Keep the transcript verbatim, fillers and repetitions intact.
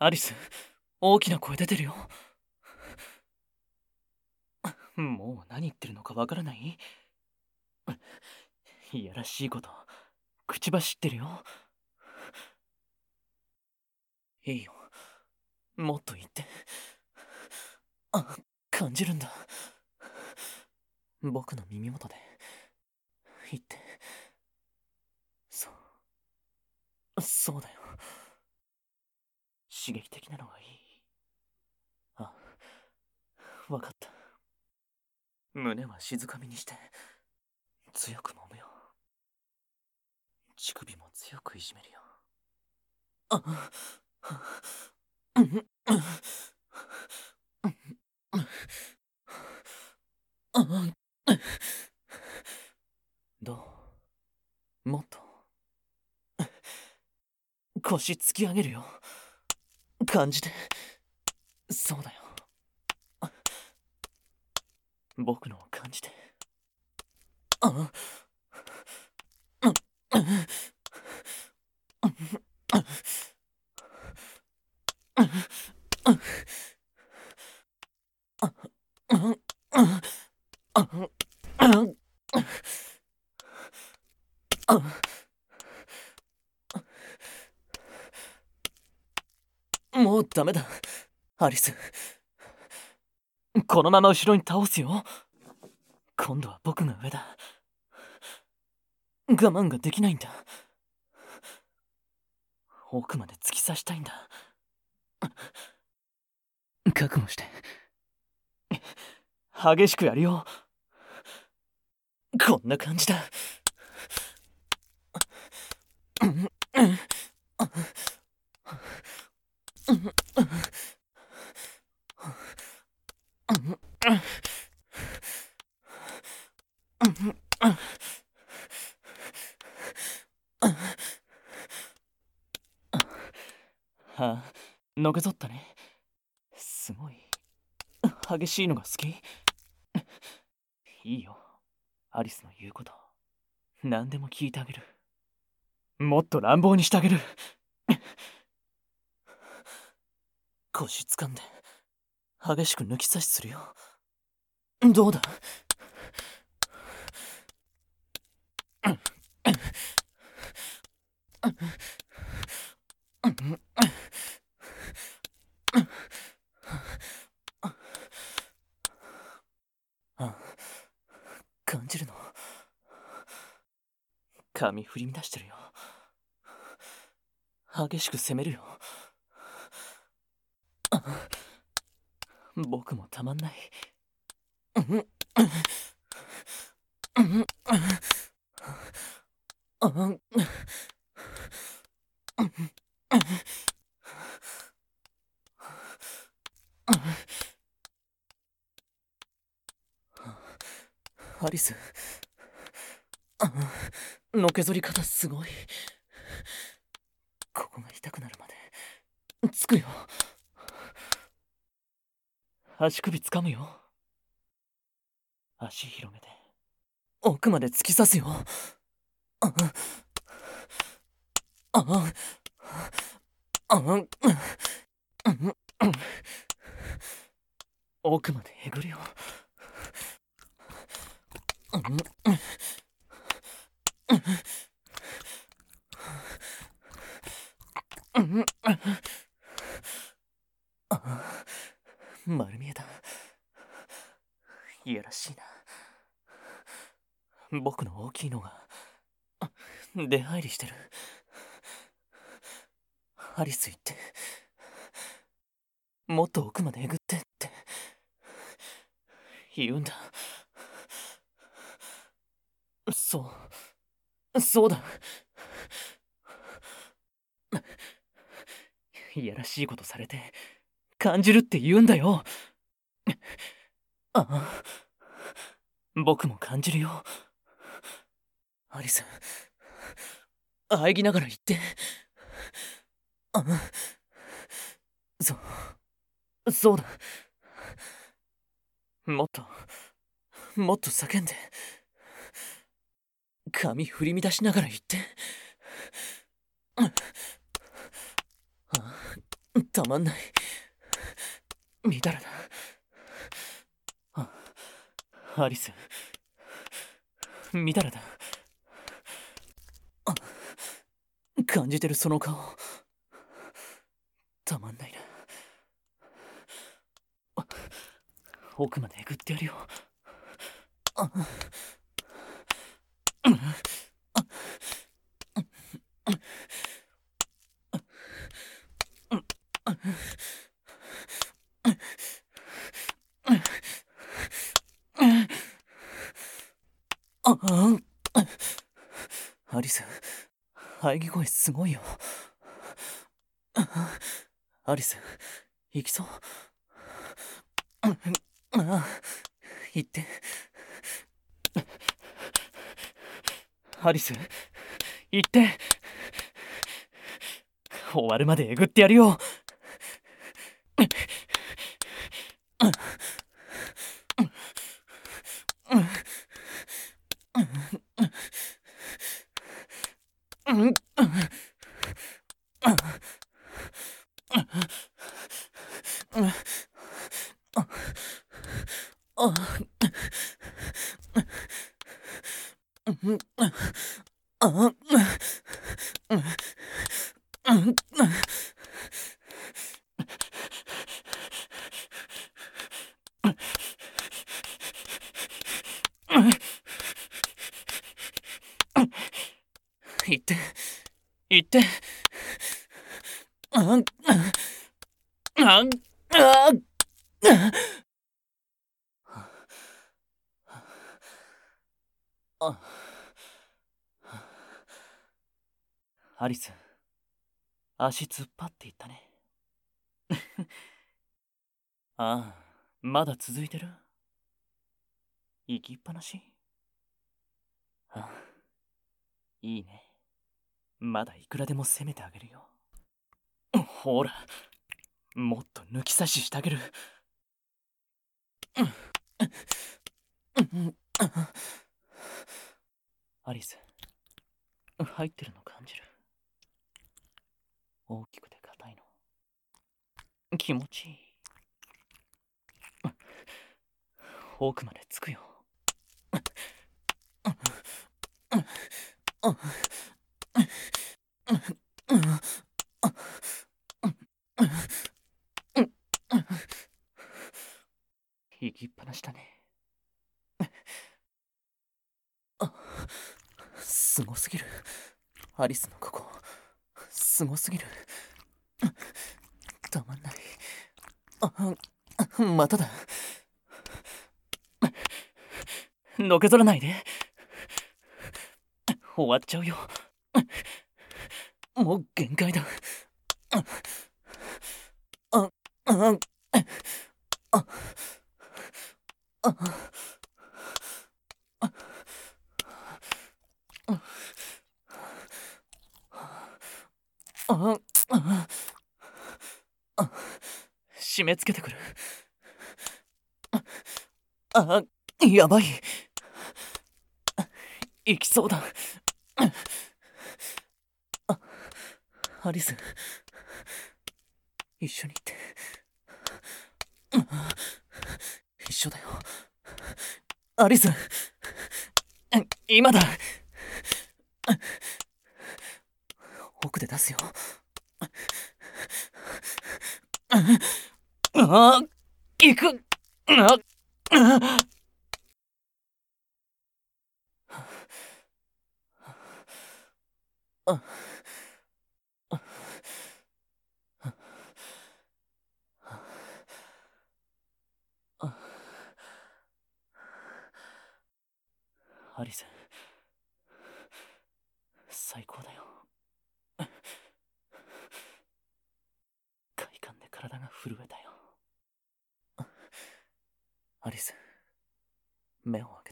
アリス、大きな声出てるよ。もう何言ってるのかわからない？いやらしいこと口走ってるよ。いいよ、もっと言って。あ、感じるんだ。僕の耳元で言って。そうそうだよ。刺激的なのがいい。あ、わかった。胸は静かみにして強く揉むよ。乳首も強くいじめるよ。あ、うんうんうんどう？もっと腰突き上げるよ。感じて。そうだよ。僕のを感じて。あ、うんもうダメだ、アリス。このまま後ろに倒すよ。今度は僕が上だ。我慢ができないんだ。奥まで突き刺したいんだ。覚悟して。激しくやるよ。こんな感じだ。あ、のけぞったね。すごい激しいのが好き？いいよ、アリスの言うこと何でも聞いてあげる。もっと乱暴にしてあげる。腰掴んで激しく抜き差しするよ。どうだ？あ、感じるの？髪振り乱してるよ。激しく攻めるよ。僕もたまんない。アリス、のけぞり方すごい。ここが痛くなるまでつくよ。足首掴むよ。足広げて奥まで突き刺すよ。ああああ奥までえぐるよ。丸見えだ。いやらしいな。僕の大きいのが出入りしてる。アリス言って、もっと奥までえぐってって言うんだ。そうそうだ。いやらしいことされて感じるって言うんだよ。ああ、僕も感じるよ。アリス、喘ぎながら言って。あ、そうそうだ。もっともっと叫んで髪振り乱しながら言って。あ、 たまんない。みだらだ。あ、アリス。みだらだ。あ、感じてるその顔。たまんないな。あ、奥までえぐってやるよ。あ、うん、あ、あ、アリス、喘ぎ声すごいよ。アリス、行きそう。ああ、行って。アリス、行って。終わるまでえぐってやるよ。行って、行って。あ、あ、あ、あ、アリス、足突っ張っていったね。ああ、まだ続いてる？行きっぱなし？あ、いいね。まだいくらでも攻めてあげるよ。ほら、もっと抜き差ししてあげる。アリス、入ってるの感じる。大きくて硬いの。気持ちいい。奥までつくよ。行きっぱなしだね。すごすぎる。アリスのここ、すごすぎる。たまんない。あ、まただ。のけぞらないで。終わっちゃうよ。もう限界だ。あ、あ、あ、あ、あ、あ、あ、あ、締め付けてくる。あ、やばい。行きそうだ。あ、アリス、一緒に行って。一緒だよ。アリス、今だ。奥で出すよ。あ、行く。あ、あ、アリス、最高だよ。快感で体が震えたよ。アリス、目を